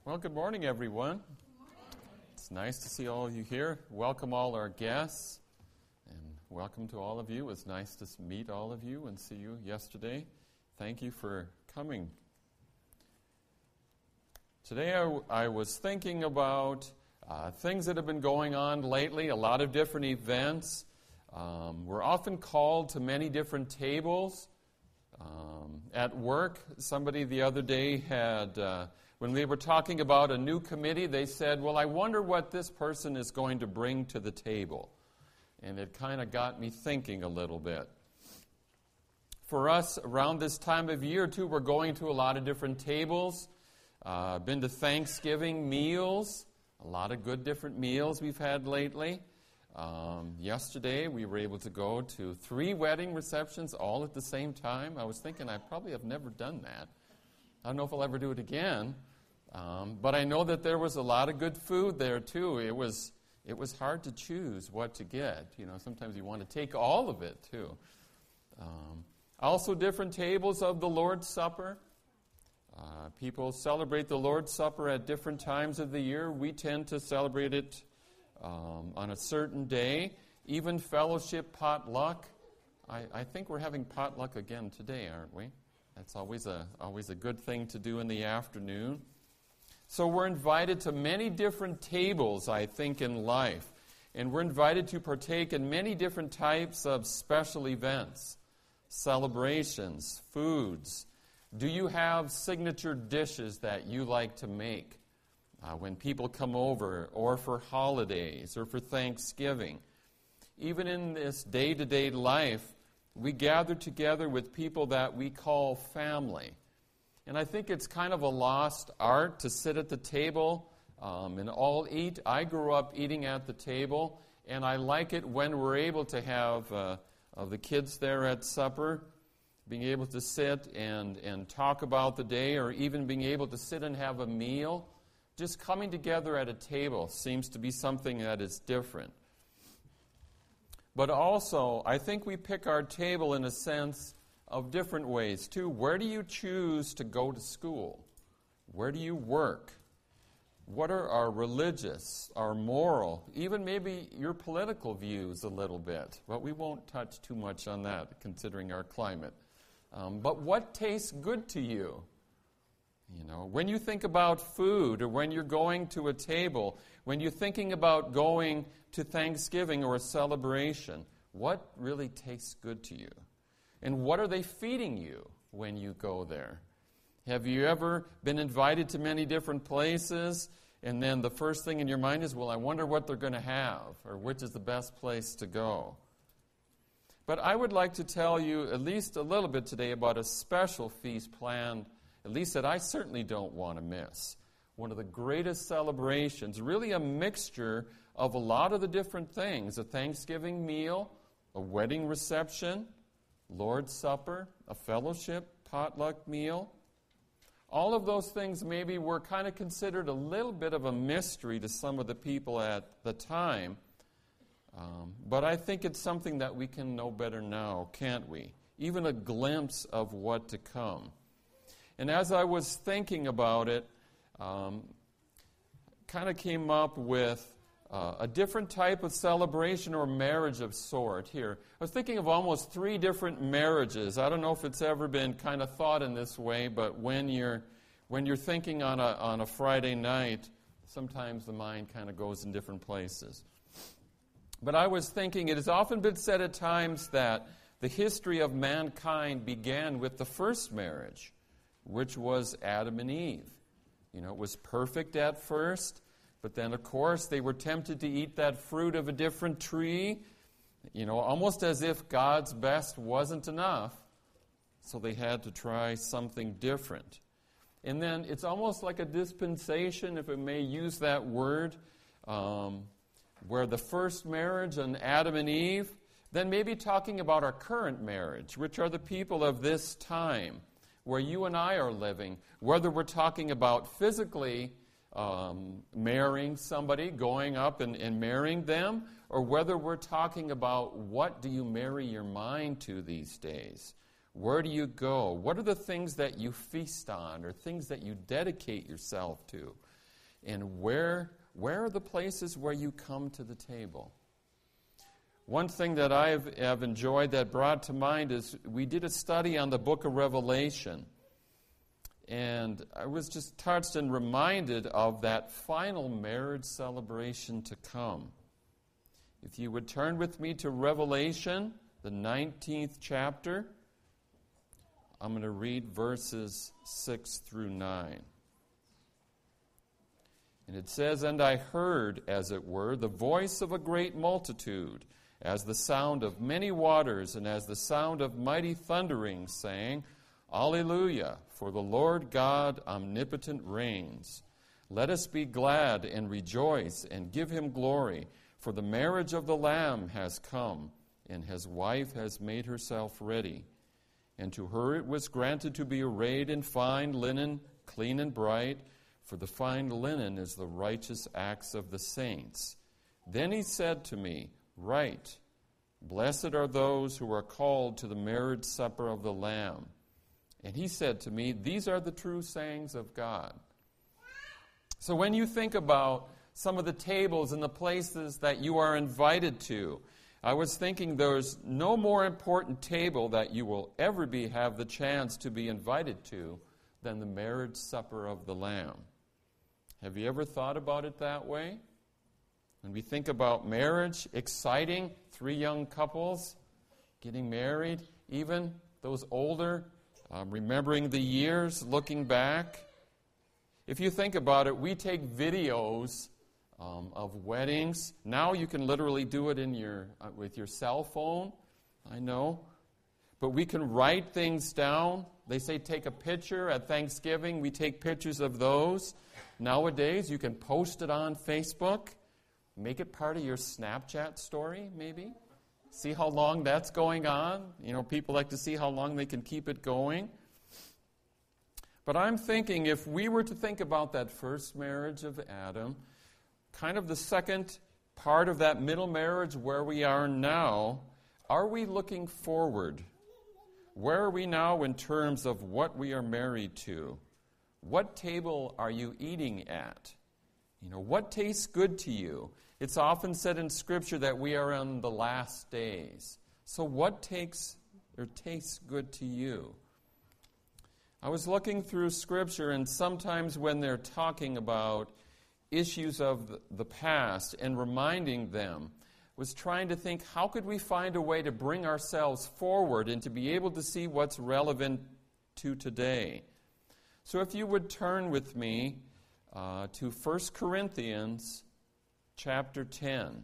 Well, good morning, everyone. It's nice to see all of you here. Welcome all our guests, and welcome to all of you. It was nice to meet all of you and see you yesterday. Thank you for coming. Today I was thinking about things that have been going on lately, a lot of different events. We're often called to many different tables. At work, somebody the other day had... when we were talking about a new committee, they said, well, I wonder what this person is going to bring to the table. And it kind of got me thinking a little bit. For us, around this time of year, too, we're going to a lot of different tables. Been to Thanksgiving meals, a lot of good different meals we've had lately. Yesterday, we were able to go to 3 wedding receptions all at the same time. I was thinking I probably have never done that. I don't know if I'll ever do it again, but I know that there was a lot of good food there too. It was hard to choose what to get. You know, sometimes you want to take all of it too. Also, different tables of the Lord's Supper. People celebrate the Lord's Supper at different times of the year. We tend to celebrate it on a certain day. Even fellowship potluck. I think we're having potluck again today, aren't we? That's always a good thing to do in the afternoon. So we're invited to many different tables, I think, in life. And we're invited to partake in many different types of special events, celebrations, foods. Do you have signature dishes that you like to make when people come over, or for holidays, or for Thanksgiving? Even in this day-to-day life, we gather together with people that we call family. And I think it's kind of a lost art to sit at the table and all eat. I grew up eating at the table, and I like it when we're able to have the kids there at supper, being able to sit and talk about the day, or even being able to sit and have a meal. Just coming together at a table seems to be something that is different. But also, I think we pick our table in a sense of different ways, too. Where do you choose to go to school? Where do you work? What are our religious, our moral, even maybe your political views a little bit? But we won't touch too much on that, considering our climate. But what tastes good to you? You know, when you think about food, or when you're going to a table, when you're thinking about going to Thanksgiving or a celebration, what really tastes good to you? And what are they feeding you when you go there? Have you ever been invited to many different places, and then the first thing in your mind is, well, I wonder what they're going to have, or which is the best place to go? But I would like to tell you at least a little bit today about a special feast planned, at least that I certainly don't want to miss. One of the greatest celebrations, really a mixture of a lot of the different things: a Thanksgiving meal, a wedding reception, Lord's Supper, a fellowship, potluck meal. All of those things maybe were kind of considered a little bit of a mystery to some of the people at the time. But I think it's something that we can know better now, can't we? Even a glimpse of what to come. And as I was thinking about it, kind of came up with a different type of celebration or marriage of sort here. I was thinking of almost 3 different marriages. I don't know if it's ever been kind of thought in this way, but when you're thinking on a Friday night, sometimes the mind kind of goes in different places. But I was thinking, it has often been said at times that the history of mankind began with the first marriage, which was Adam and Eve. You know, it was perfect at first, but then, of course, they were tempted to eat that fruit of a different tree, you know, almost as if God's best wasn't enough, so they had to try something different. And then it's almost like a dispensation, if I may use that word, where the first marriage and Adam and Eve, then maybe talking about our current marriage, which are the people of this time, where you and I are living, whether we're talking about physically marrying somebody, going up and marrying them, or whether we're talking about what do you marry your mind to these days? Where do you go? What are the things that you feast on, or things that you dedicate yourself to? And where are the places where you come to the table? One thing that I have enjoyed that brought to mind is we did a study on the book of Revelation. And I was just touched and reminded of that final marriage celebration to come. If you would turn with me to Revelation, the 19th chapter, I'm going to read verses 6 through 9. And it says, "And I heard, as it were, the voice of a great multitude, as the sound of many waters, and as the sound of mighty thunderings, saying, Alleluia, for the Lord God omnipotent reigns. Let us be glad and rejoice and give him glory, for the marriage of the Lamb has come, and his wife has made herself ready. And to her it was granted to be arrayed in fine linen, clean and bright, for the fine linen is the righteous acts of the saints. Then he said to me, Write, blessed are those who are called to the marriage supper of the Lamb. And he said to me, These are the true sayings of God." So when you think about some of the tables and the places that you are invited to, I was thinking there's no more important table that you will ever have the chance to be invited to than the marriage supper of the Lamb. Have you ever thought about it that way? When we think about marriage, exciting, 3 young couples getting married, even those older, remembering the years, looking back. If you think about it, we take videos of weddings. Now you can literally do it with your cell phone, I know. But we can write things down. They say take a picture at Thanksgiving. We take pictures of those. Nowadays, you can post it on Facebook. Make it part of your Snapchat story, maybe. See how long that's going on. People like to see how long they can keep it going. But I'm thinking if we were to think about that first marriage of Adam, kind of the second part of that middle marriage where we are now, are we looking forward? Where are we now in terms of what we are married to? What table are you eating at? What tastes good to you? It's often said in Scripture that we are in the last days. So what tastes good to you? I was looking through Scripture, and sometimes when they're talking about issues of the past and reminding them, was trying to think, how could we find a way to bring ourselves forward and to be able to see what's relevant to today? So if you would turn with me to 1 Corinthians chapter 10.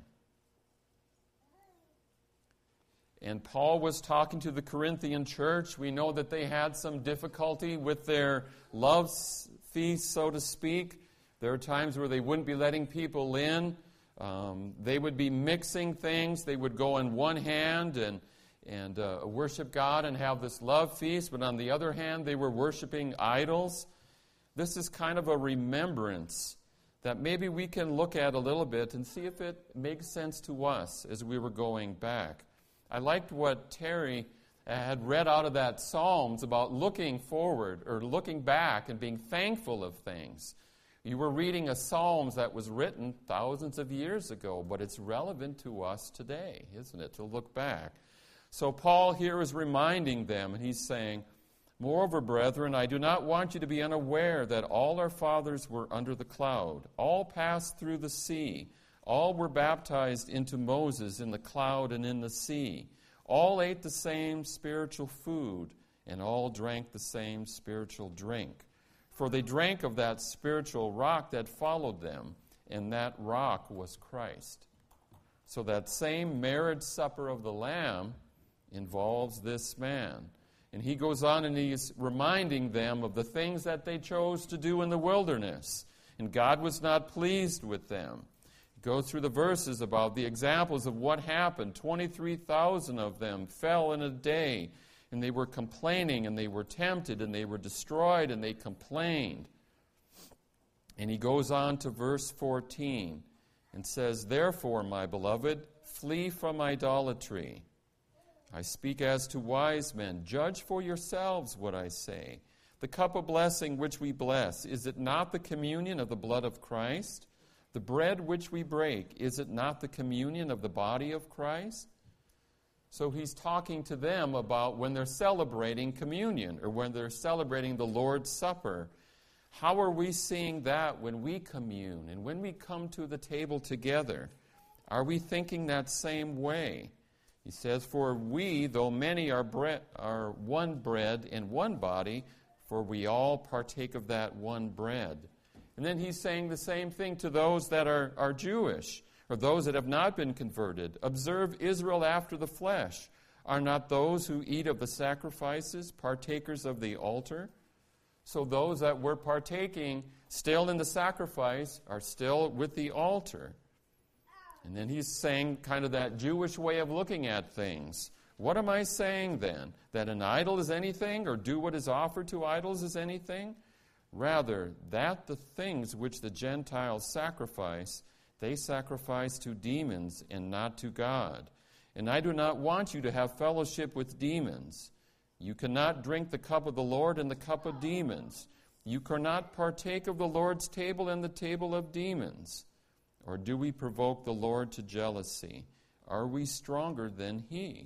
And Paul was talking to the Corinthian church. We know that they had some difficulty with their love feast, so to speak. There are times where they wouldn't be letting people in. They would be mixing things. They would go on one hand and worship God and have this love feast, but on the other hand, they were worshiping idols. This is kind of a remembrance that maybe we can look at a little bit and see if it makes sense to us as we were going back. I liked what Terry had read out of that Psalms about looking forward or looking back and being thankful of things. You were reading a Psalms that was written thousands of years ago, but it's relevant to us today, isn't it, to look back. So Paul here is reminding them, and he's saying, Moreover, brethren, I do not want you to be unaware that all our fathers were under the cloud. All passed through the sea. All were baptized into Moses in the cloud and in the sea. All ate the same spiritual food, and all drank the same spiritual drink. For they drank of that spiritual rock that followed them, and that rock was Christ. So that same marriage supper of the Lamb involves this man. And he goes on and he's reminding them of the things that they chose to do in the wilderness. And God was not pleased with them. He goes through the verses about the examples of what happened. 23,000 of them fell in a day. And they were complaining, and they were tempted, and they were destroyed, and they complained. And he goes on to verse 14 and says, Therefore, my beloved, flee from idolatry. I speak as to wise men. Judge for yourselves what I say. The cup of blessing which we bless, is it not the communion of the blood of Christ? The bread which we break, is it not the communion of the body of Christ? So he's talking to them about when they're celebrating communion or when they're celebrating the Lord's Supper. How are we seeing that when we commune and when we come to the table together? Are we thinking that same way? He says, for we, though many are one bread and one body, for we all partake of that one bread. And then he's saying the same thing to those that are Jewish, or those that have not been converted. Observe Israel after the flesh. Are not those who eat of the sacrifices partakers of the altar? So those that were partaking still in the sacrifice are still with the altar. And then he's saying kind of that Jewish way of looking at things. What am I saying then? That an idol is anything, or do what is offered to idols is anything? Rather, that the things which the Gentiles sacrifice, they sacrifice to demons and not to God. And I do not want you to have fellowship with demons. You cannot drink the cup of the Lord and the cup of demons. You cannot partake of the Lord's table and the table of demons. Or do we provoke the Lord to jealousy? Are we stronger than He?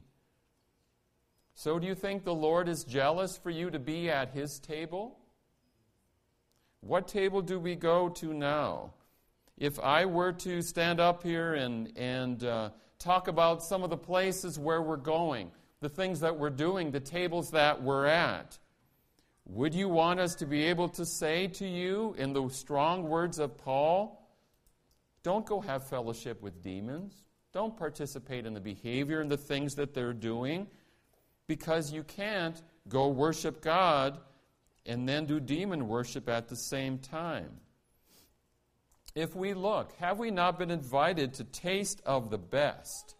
So do you think the Lord is jealous for you to be at His table? What table do we go to now? If I were to stand up here and talk about some of the places where we're going, the things that we're doing, the tables that we're at, would you want us to be able to say to you in the strong words of Paul, don't go have fellowship with demons. Don't participate in the behavior and the things that they're doing, because you can't go worship God and then do demon worship at the same time. If we look, have we not been invited to taste of the best?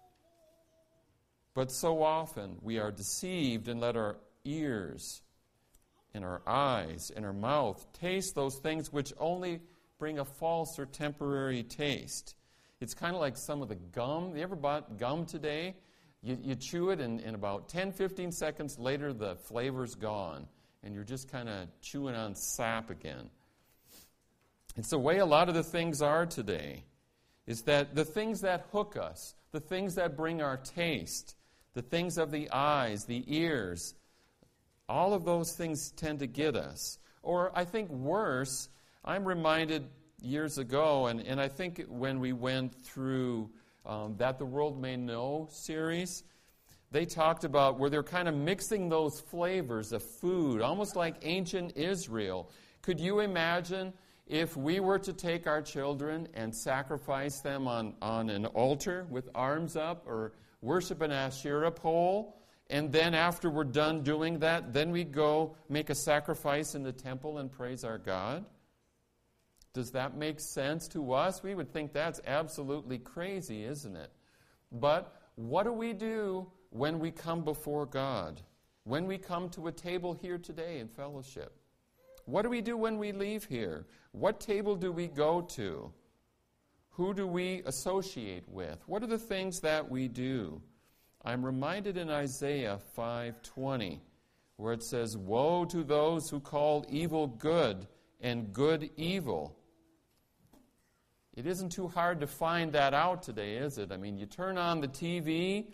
But so often we are deceived and let our ears and our eyes and our mouth taste those things which only bring a false or temporary taste. It's kind of like some of the gum. You ever bought gum today? You chew it, and about 10, 15 seconds later, the flavor's gone, and you're just kind of chewing on sap again. It's the way a lot of the things are today, is that the things that hook us, the things that bring our taste, the things of the eyes, the ears, all of those things tend to get us. Or I think worse, I'm reminded years ago, and I think when we went through That the World May Know series, they talked about where they're kind of mixing those flavors of food, almost like ancient Israel. Could you imagine if we were to take our children and sacrifice them on an altar with arms up, or worship an Asherah pole, and then after we're done doing that, then we go make a sacrifice in the temple and praise our God? Does that make sense to us? We would think that's absolutely crazy, isn't it? But what do we do when we come before God? When we come to a table here today in fellowship? What do we do when we leave here? What table do we go to? Who do we associate with? What are the things that we do? I'm reminded in Isaiah 5:20, where it says, "Woe to those who call evil good and good evil." It isn't too hard to find that out today, is it? I mean, you turn on the TV,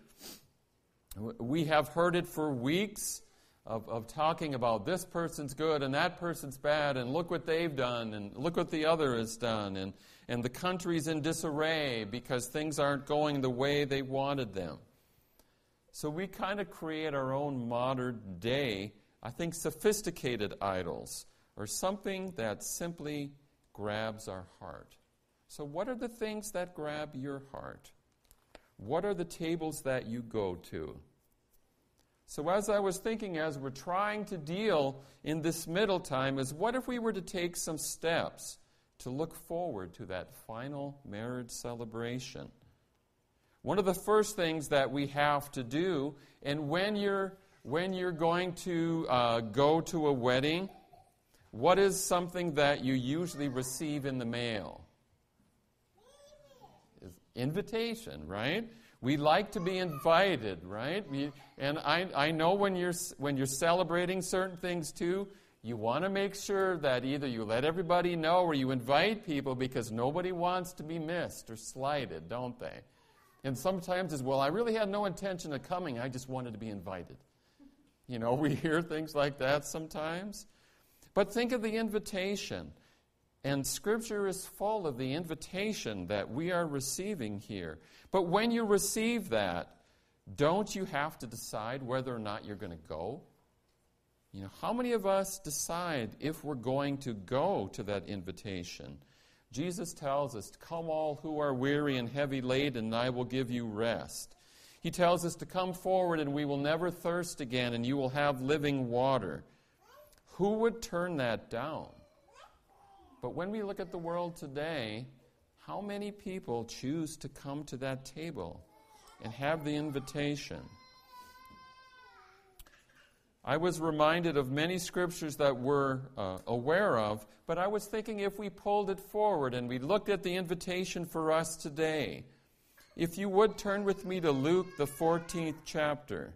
we have heard it for weeks of talking about this person's good and that person's bad, and look what they've done, and look what the other has done, and the country's in disarray because things aren't going the way they wanted them. So we kind of create our own modern day, I think, sophisticated idols, or something that simply grabs our heart. So what are the things that grab your heart? What are the tables that you go to? So as I was thinking, as we're trying to deal in this middle time, is what if we were to take some steps to look forward to that final marriage celebration? One of the first things that we have to do, and when you're going to go to a wedding, what is something that you usually receive in the mail? Invitation, right? We like to be invited, right? And I know when you're celebrating certain things too, You want to make sure that either you let everybody know or you invite people, because nobody wants to be missed or slighted, don't they? And sometimes it's, well, I really had no intention of coming. I just wanted to be invited. You know, we hear things like that sometimes. But think of the invitation. And Scripture is full of the invitation that we are receiving here. But when you receive that, don't you have to decide whether or not you're going to go? You know, how many of us decide if we're going to go to that invitation? Jesus tells us, "Come all who are weary and heavy laden, and I will give you rest." He tells us to come forward and we will never thirst again, and you will have living water. Who would turn that down? But when we look at the world today, how many people choose to come to that table and have the invitation? I was reminded of many scriptures that we're aware of, but I was thinking if we pulled it forward and we looked at the invitation for us today. If you would turn with me to Luke, the 14th chapter.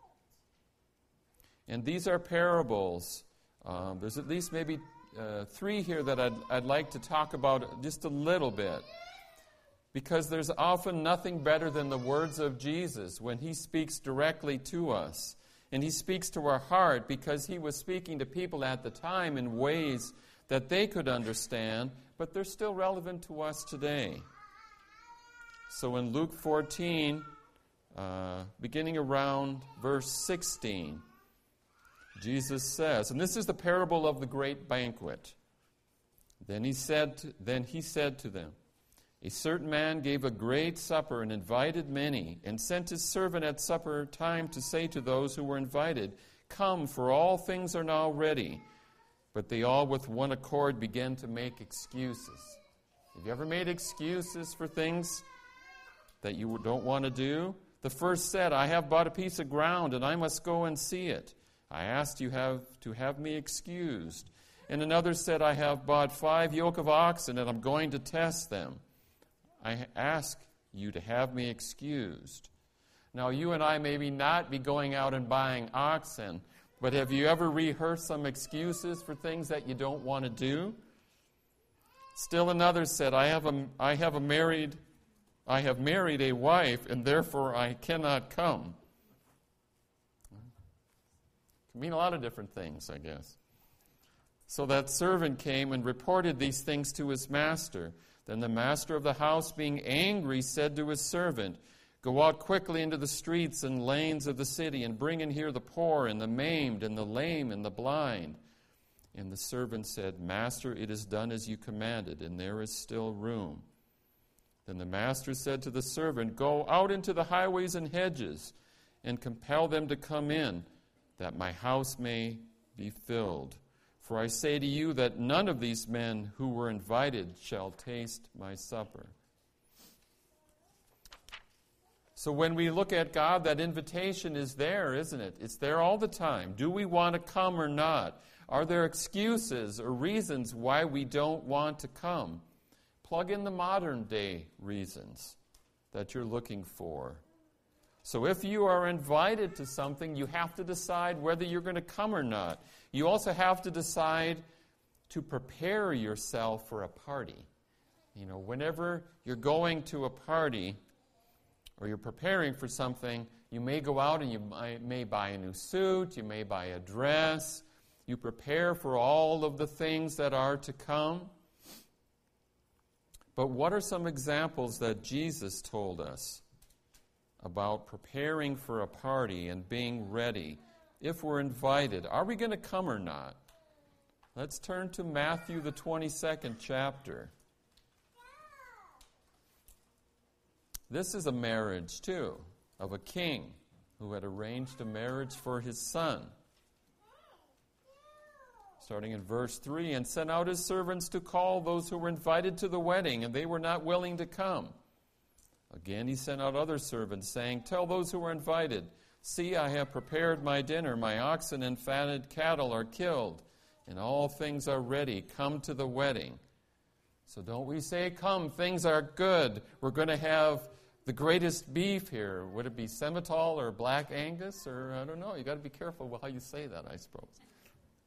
And these are parables. There's at least maybe 3 here that I'd like to talk about just a little bit. Because there's often nothing better than the words of Jesus when he speaks directly to us. And he speaks to our heart because he was speaking to people at the time in ways that they could understand, but they're still relevant to us today. So in Luke 14, beginning around verse 16, Jesus says, and this is the parable of the great banquet. Then he said to them, "A certain man gave a great supper and invited many, and sent his servant at supper time to say to those who were invited, 'Come, for all things are now ready.' But they all with one accord began to make excuses." Have you ever made excuses for things that you don't want to do? The first said, "I have bought a piece of ground, and I must go and see it. I asked you to have me excused." And another said, "I have bought 5 yoke of oxen, and I'm going to test them. I ask you to have me excused." Now, you and I maybe not be going out and buying oxen, but have you ever rehearsed some excuses for things that you don't want to do? Still another said, I have married a wife, and therefore I cannot come." It can mean a lot of different things, I guess. So that servant came and reported these things to his master. Then the master of the house, being angry, said to his servant, "Go out quickly into the streets and lanes of the city, and bring in here the poor and the maimed and the lame and the blind." And the servant said, "Master, it is done as you commanded, and there is still room." Then the master said to the servant, "Go out into the highways and hedges, and compel them to come in, that my house may be filled. For I say to you that none of these men who were invited shall taste my supper." So when we look at God, that invitation is there, isn't it? It's there all the time. Do we want to come or not? Are there excuses or reasons why we don't want to come? Plug in the modern day reasons that you're looking for. So if you are invited to something, you have to decide whether you're going to come or not. You also have to decide to prepare yourself for a party. You know, whenever you're going to a party or you're preparing for something, you may go out and you may buy a new suit, you may buy a dress. You prepare for all of the things that are to come. But what are some examples that Jesus told us about preparing for a party and being ready? If we're invited, are we going to come or not? Let's turn to Matthew, the 22nd chapter. This is a marriage, too, of a king who had arranged a marriage for his son. Starting in verse 3, "And sent out his servants to call those who were invited to the wedding, and they were not willing to come. Again he sent out other servants, saying, 'Tell those who are invited, see, I have prepared my dinner. My oxen and fatted cattle are killed, and all things are ready. Come to the wedding.'" So don't we say, "Come, things are good. We're going to have the greatest beef here." Would it be Simmental or Black Angus? Or I don't know. You've got to be careful with how you say that, I suppose.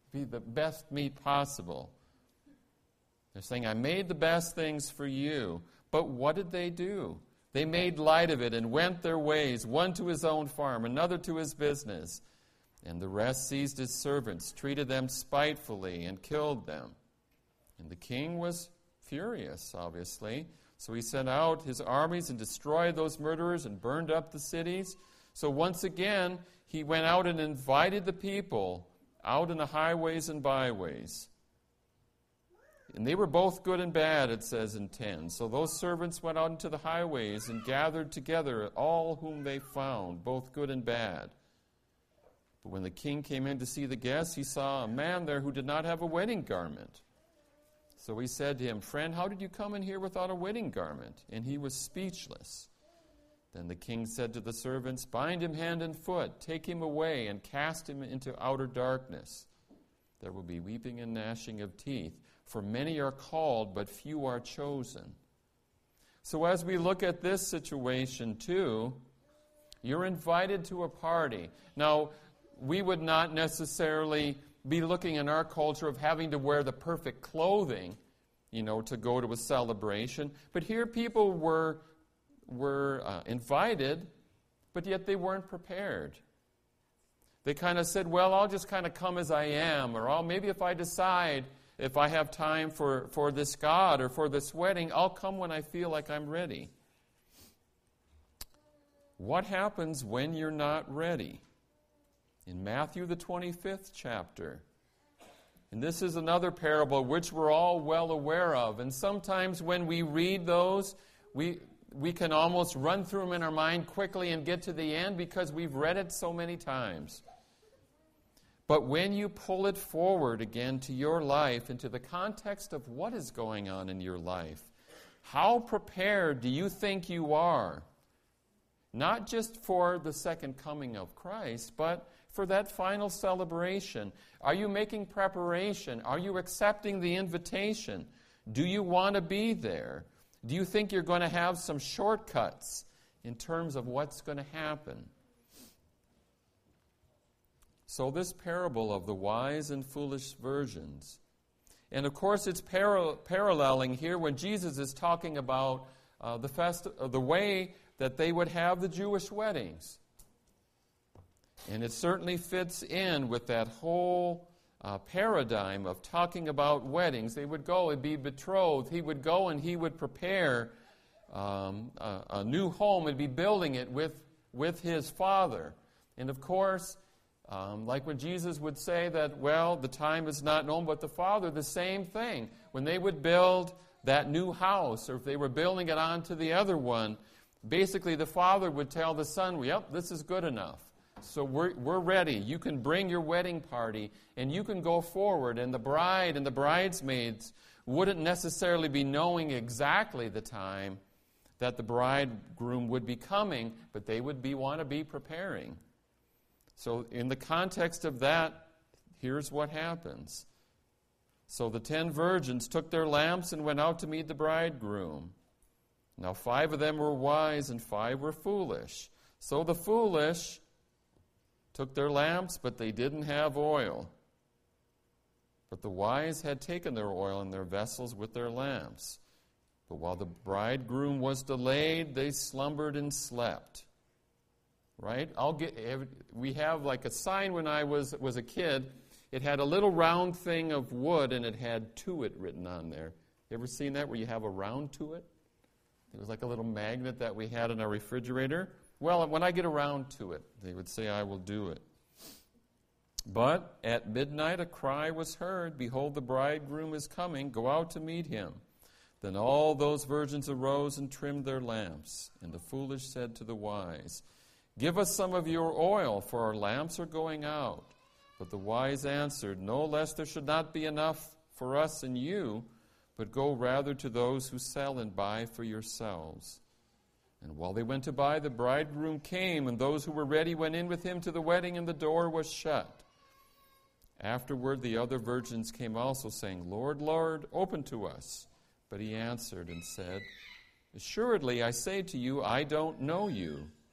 be the best meat possible. They're saying, I made the best things for you. But what did they do? They made light of it and went their ways, one to his own farm, another to his business. And the rest seized his servants, treated them spitefully, and killed them. And the king was furious, obviously. So he sent out his armies and destroyed those murderers and burned up the cities. So once again, he went out and invited the people out in the highways and byways. And they were both good and bad, it says in 10. So those servants went out into the highways and gathered together all whom they found, both good and bad. But when the king came in to see the guests, he saw a man there who did not have a wedding garment. So he said to him, Friend, how did you come in here without a wedding garment? And he was speechless. Then the king said to the servants, Bind him hand and foot, take him away, and cast him into outer darkness. There will be weeping and gnashing of teeth, for many are called, but few are chosen. So as we look at this situation too, you're invited to a party. Now, we would not necessarily be looking in our culture of having to wear the perfect clothing, to go to a celebration. But here people were invited, but yet they weren't prepared. They kind of said, well, I'll just kind of come as I am, or maybe if I decide if I have time for this God or for this wedding, I'll come when I feel like I'm ready. What happens when you're not ready? In Matthew, the 25th chapter. And this is another parable which we're all well aware of. And sometimes when we read those, we can almost run through them in our mind quickly and get to the end because we've read it so many times. But when you pull it forward again to your life, into the context of what is going on in your life, how prepared do you think you are? Not just for the second coming of Christ, but for that final celebration. Are you making preparation? Are you accepting the invitation? Do you want to be there? Do you think you're going to have some shortcuts in terms of what's going to happen? So this parable of the wise and foolish virgins, and of course it's paralleling here when Jesus is talking about the way that they would have the Jewish weddings. And it certainly fits in with that whole paradigm of talking about weddings. They would go and be betrothed. He would go and he would prepare a new home and be building it with his father. And of course, like when Jesus would say that, well, the time is not known, but the Father, the same thing. When they would build that new house, or if they were building it onto the other one, basically the Father would tell the Son, yep, this is good enough. So we're ready. You can bring your wedding party, and you can go forward. And the bride and the bridesmaids wouldn't necessarily be knowing exactly the time that the bridegroom would be coming, but they would want to be preparing. So in the context of that, here's what happens. So the 10 virgins took their lamps and went out to meet the bridegroom. Now 5 of them were wise and 5 were foolish. So the foolish took their lamps, but they didn't have oil. But the wise had taken their oil in their vessels with their lamps. But while the bridegroom was delayed, they slumbered and slept. Right? We have like a sign when I was a kid. It had a little round thing of wood, and it had "to it" written on there. You ever seen that, where you have a round to it? It was like a little magnet that we had in our refrigerator. Well, when I get around to it, they would say, I will do it. But at midnight a cry was heard, Behold, the bridegroom is coming, go out to meet him. Then all those virgins arose and trimmed their lamps. And the foolish said to the wise, Give us some of your oil, for our lamps are going out. But the wise answered, No, lest there should not be enough for us and you, but go rather to those who sell and buy for yourselves. And while they went to buy, the bridegroom came, and those who were ready went in with him to the wedding, and the door was shut. Afterward the other virgins came also, saying, Lord, Lord, open to us. But he answered and said, Assuredly I say to you, I don't know you.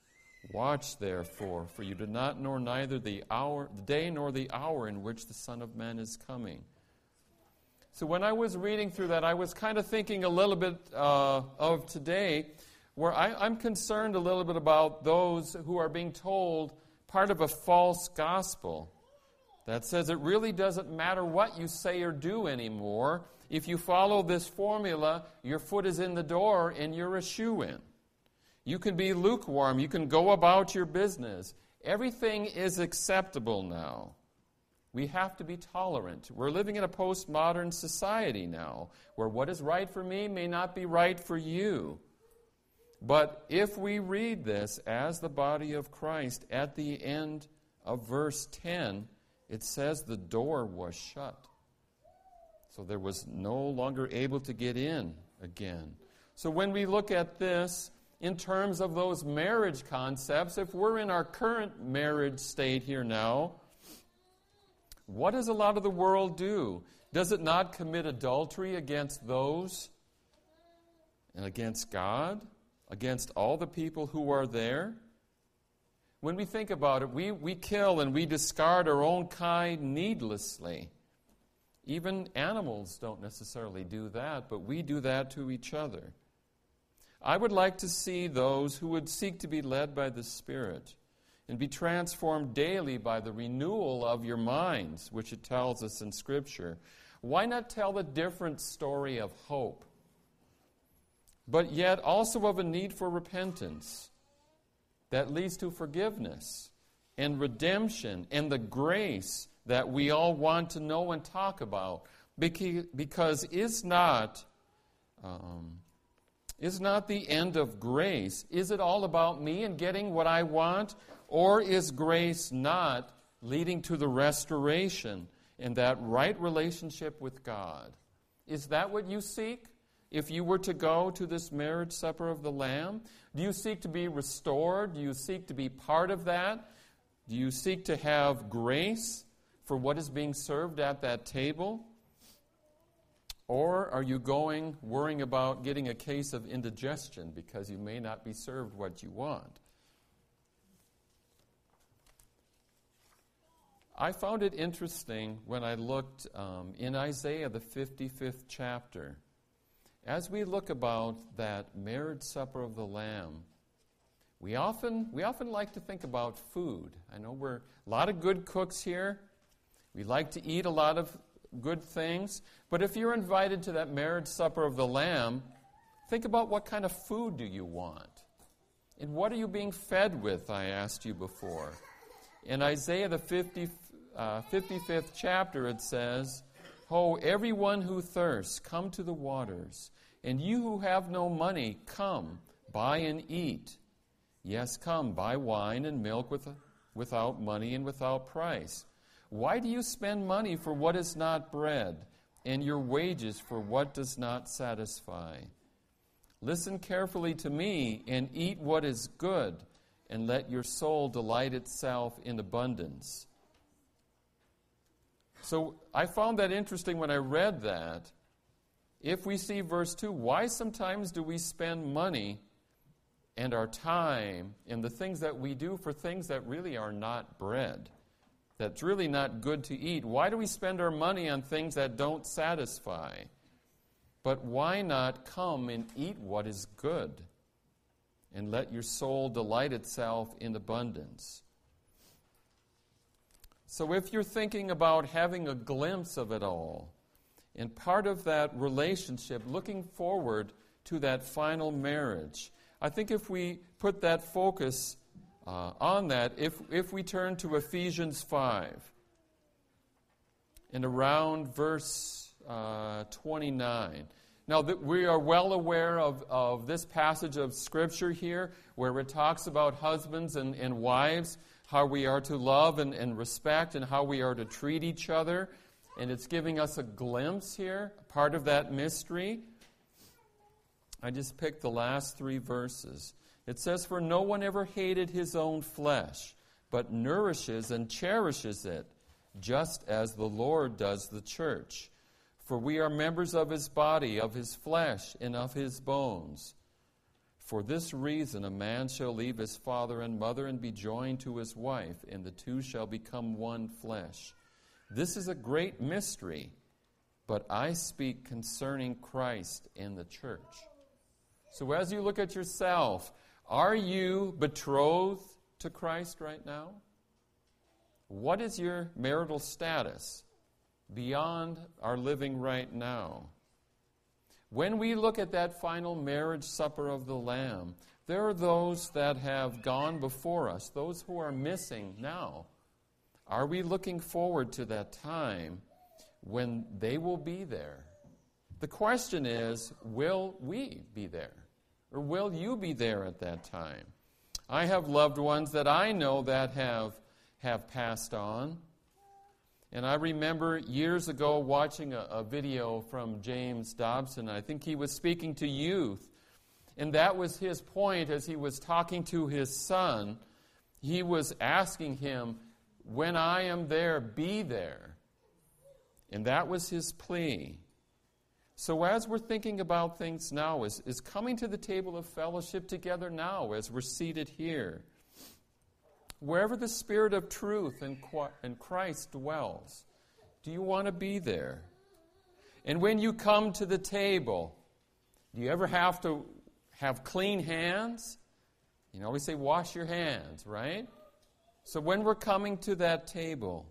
Watch therefore, for you do not know neither the day nor the hour in which the Son of Man is coming. So when I was reading through that, I was kind of thinking a little bit of today, where I'm concerned a little bit about those who are being told part of a false gospel that says it really doesn't matter what you say or do anymore. If you follow this formula, your foot is in the door and you're a shoo-in. You can be lukewarm. You can go about your business. Everything is acceptable now. We have to be tolerant. We're living in a postmodern society now, where what is right for me may not be right for you. But if we read this as the body of Christ, at the end of verse 10, it says the door was shut. So there was no longer able to get in again. So when we look at this in terms of those marriage concepts, if we're in our current marriage state here now, what does a lot of the world do? Does it not commit adultery against those and against God, against all the people who are there? When we think about it, we kill and we discard our own kind needlessly. Even animals don't necessarily do that, but we do that to each other. I would like to see those who would seek to be led by the Spirit and be transformed daily by the renewal of your minds, which it tells us in Scripture. Why not tell the different story of hope, but yet also of a need for repentance that leads to forgiveness and redemption and the grace that we all want to know and talk about? Because is not the end of grace, is it all about me and getting what I want? Or is grace not leading to the restoration and that right relationship with God? Is that what you seek? If you were to go to this marriage supper of the Lamb, do you seek to be restored? Do you seek to be part of that? Do you seek to have grace for what is being served at that table? Or are you going worrying about getting a case of indigestion because you may not be served what you want? I found it interesting when I looked in Isaiah, the 55th chapter. As we look about that marriage supper of the Lamb, we often like to think about food. I know we're a lot of good cooks here. We like to eat a lot of good things. But if you're invited to that marriage supper of the Lamb, think about what kind of food do you want? And what are you being fed with, I asked you before. In Isaiah, the 55th chapter, it says, "Ho, everyone who thirsts, come to the waters. And you who have no money, come, buy and eat. Yes, come, buy wine and milk without money and without price. Why do you spend money for what is not bread, and your wages for what does not satisfy? Listen carefully to me, and eat what is good, and let your soul delight itself in abundance." So I found that interesting when I read that. If we see verse 2, why sometimes do we spend money and our time and the things that we do for things that really are not bread, that's really not good to eat? Why do we spend our money on things that don't satisfy? But why not come and eat what is good and let your soul delight itself in abundance? So if you're thinking about having a glimpse of it all, and part of that relationship, looking forward to that final marriage, I think if we put that focus on that, if we turn to Ephesians 5, and around verse 29. Now, we are well aware of this passage of Scripture here, where it talks about husbands and wives, how we are to love and respect, and how we are to treat each other. And it's giving us a glimpse here, part of that mystery. I just picked the last 3 verses. It says, "For no one ever hated his own flesh, but nourishes and cherishes it, just as the Lord does the church. For we are members of his body, of his flesh, and of his bones. For this reason a man shall leave his father and mother and be joined to his wife, and the two shall become one flesh. This is a great mystery, but I speak concerning Christ and the church. So as you look at yourself, are you betrothed to Christ right now? What is your marital status beyond our living right now? When we look at that final marriage supper of the Lamb, there are those that have gone before us, those who are missing now. Are we looking forward to that time when they will be there? The question is, will we be there? Or will you be there at that time? I have loved ones that I know that have passed on. And I remember years ago watching a video from James Dobson. I think he was speaking to youth. And that was his point as he was talking to his son. He was asking him, when I am there, be there. And that was his plea. So as we're thinking about things now, is coming to the table of fellowship together now as we're seated here. Wherever the Spirit of truth and Christ dwells, do you want to be there? And when you come to the table, do you ever have to have clean hands? You know, we say wash your hands, right? So when we're coming to that table,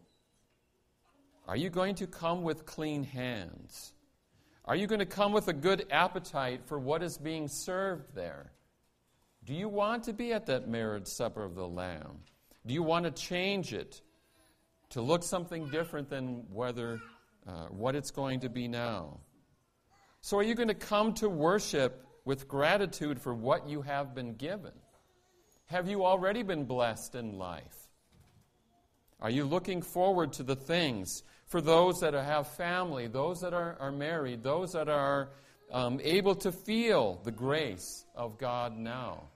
are you going to come with clean hands? Are you going to come with a good appetite for what is being served there? Do you want to be at that marriage supper of the Lamb? Do you want to change it to look something different than what it's going to be now? So are you going to come to worship with gratitude for what you have been given? Have you already been blessed in life? Are you looking forward to the things for those that have family, those that are married, those that are able to feel the grace of God now?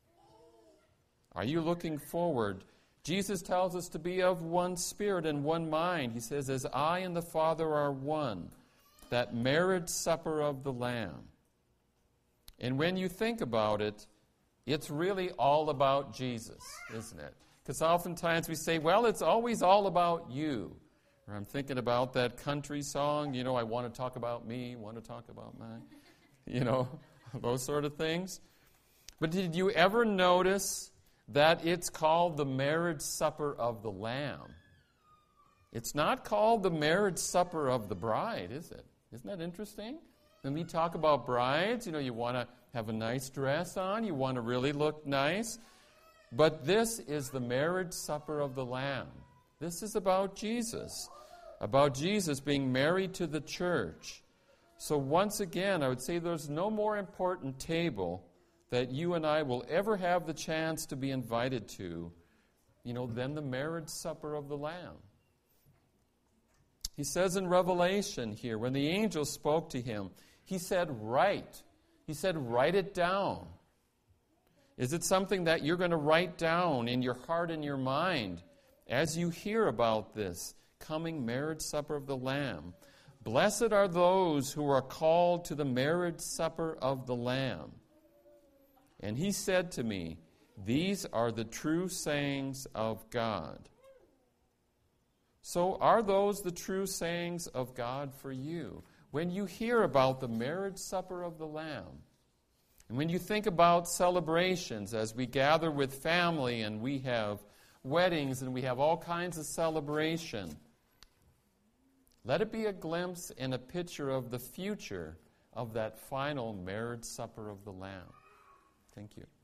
Are you looking forward? Jesus tells us to be of one spirit and one mind. He says, as I and the Father are one, that marriage supper of the Lamb. And when you think about it, it's really all about Jesus, isn't it? Because oftentimes we say, well, it's always all about you. Or I'm thinking about that country song, you know, I want to talk about me, want to talk about mine. You know, those sort of things. But did you ever notice that it's called the marriage supper of the Lamb? It's not called the marriage supper of the bride, is it? Isn't that interesting? When we talk about brides, you know, you want to have a nice dress on, you want to really look nice. But this is the marriage supper of the Lamb. This is about Jesus being married to the church. So once again, I would say there's no more important table that you and I will ever have the chance to be invited to, you know, than the marriage supper of the Lamb. He says in Revelation here, when the angel spoke to him, he said, write. He said, write it down. Is it something that you're going to write down in your heart and your mind as you hear about this coming marriage supper of the Lamb? Blessed are those who are called to the marriage supper of the Lamb. And he said to me, these are the true sayings of God. So are those the true sayings of God for you? When you hear about the marriage supper of the Lamb, and when you think about celebrations as we gather with family and we have weddings and we have all kinds of celebration, let it be a glimpse and a picture of the future of that final marriage supper of the Lamb. Thank you.